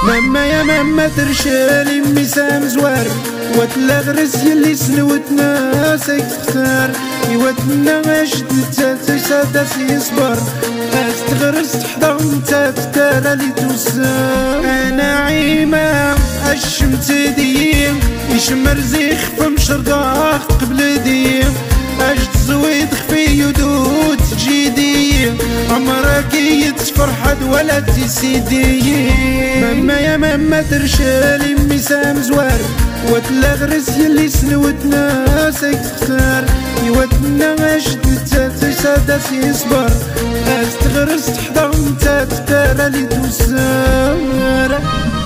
ماما يا ماما ترشالي ميسام زوار وتلا غرس يلي سنوتنا سيكتار يوتنا عشت نتاتي سادس يصبر استغرس تحضر نتاتي لي توسام انا عيمة الشمت ديم يشمر زيخ فمشرضاخ قبل ديم اجد زويد خفي يدود جيدي عمرك يتفر حد ولا تسيدي ماما يا ماما ترشالي ميسام زوار وتلا غرس يلي سنوتنا سيكتار يوتنا عشت نتاتي سادس يصبر استغرس تحضر نتاتي لي توسار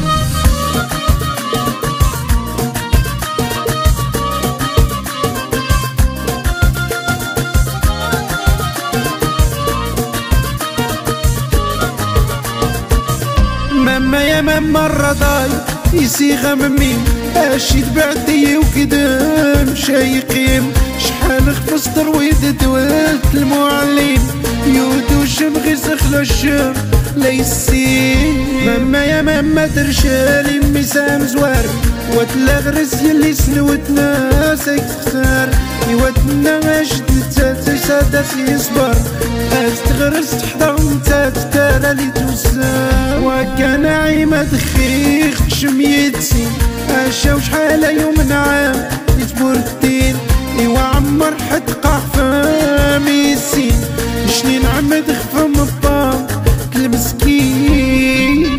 ماما يا ماما الرضاي يسيغ ممي اشيد بعدي وكدم شايقيم شحال خفص ترويد دوات المعلم يودو شمغي سخلو الشم ليسين ماما يا ماما ترشالي ميسام زوار وتلا غرس يلي سنوتنا سيكتار يوتنا عشت نتاتي سادس يصبر استغرس تحضر نتاتي لي توسام وكان عيمة خيخ شميتسي اشا وشحال يوم نعام يتبور الدين ايوا عمر حد قاع ميسين شني نعمد خفا مبا المسكين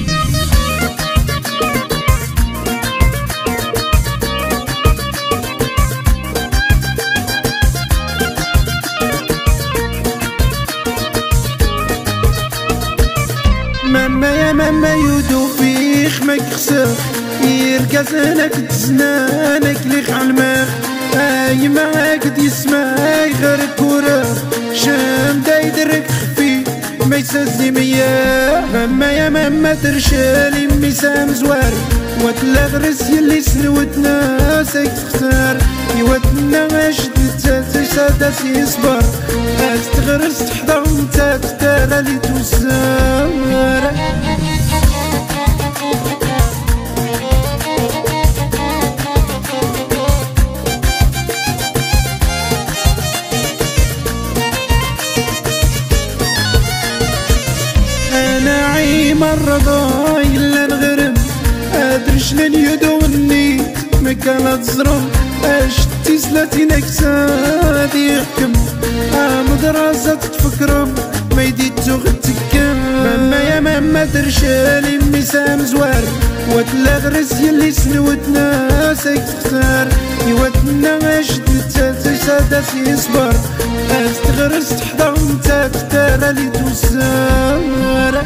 ماما يا ماما يودو فيخ مكسر يركز انا كتزنانك ليخ عالماخ اي معاك يسمعي غير كورة شام دايدرك خفي ما يسزي مياه ماما يا ماما ترشالي ميسام زوار وتلا غرس يلي سنوتنا سيكتار يوتنا عشت نتاتي سادس يصبر استغرس تحضر نتاتي لي توسار انا عيم الرضاي لا نغرم ادرش لليدو والنيت مكانت زرم اشتي سلاتي نكسادي يحكم مدرسة تفكرم ما يديتو غتكم ماما يا ماما ترشالي ميسام زوار وتلا غرس يلي سنوتنا سيكتار يوتنا عشت نتاتي سادس يصبر استغرس تحضر نتاتي لي توسار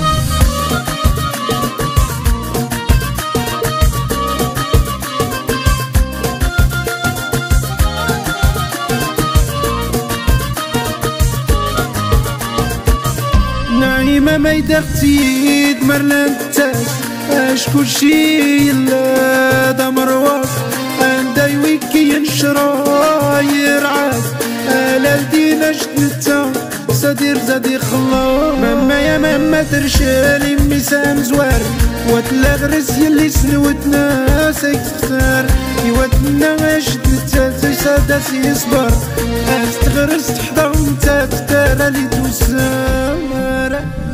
نعيمة ما يدغتي دمرنا نتاس اش كل شي الا دمر واس عندي ويكي ينشراير عاد الا لدينا جدتا صدير زادي خلاص ماما يا ماما ترشالي ميسام زوار وتلا غرس يلي سنوتنا سيكتار يوتنا عشت نتاتي سادس يصبر استغرس تحضر نتاتي لي توسار